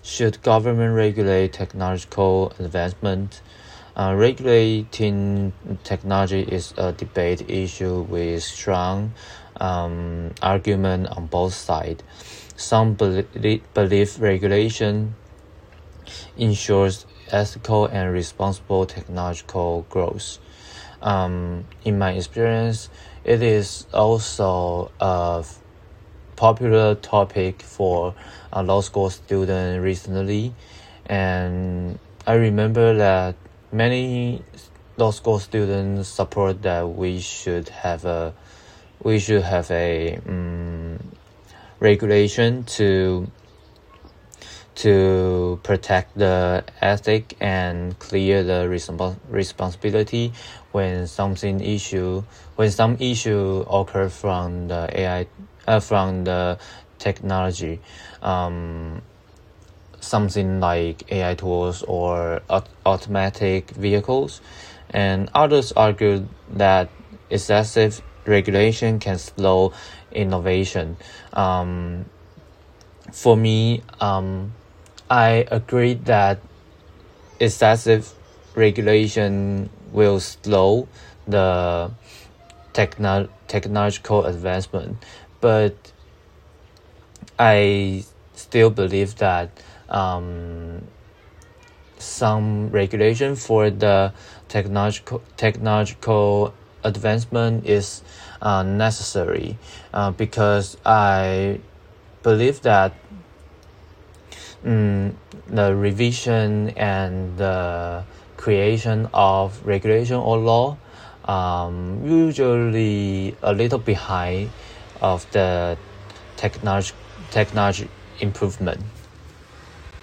Should government regulate technological advancement? Regulating technology is a debate issue with strong argument on both sides. Some believe regulation ensures ethical and responsible technological growth. In my experience, it is also a popular topic for law school students recently, and I remember that many law school students support that we should have a regulation to protect the ethic and clear the responsibility when some issue occur from the AI from the technology, something like AI tools or automatic vehicles. And others argue that excessive regulation can slow innovation. For me, I agree that excessive regulation will slow the technological advancement, but I still believe that some regulation for the technological advancement is necessary, because I believe that the revision and the creation of regulation or law usually a little behind of the technology improvement.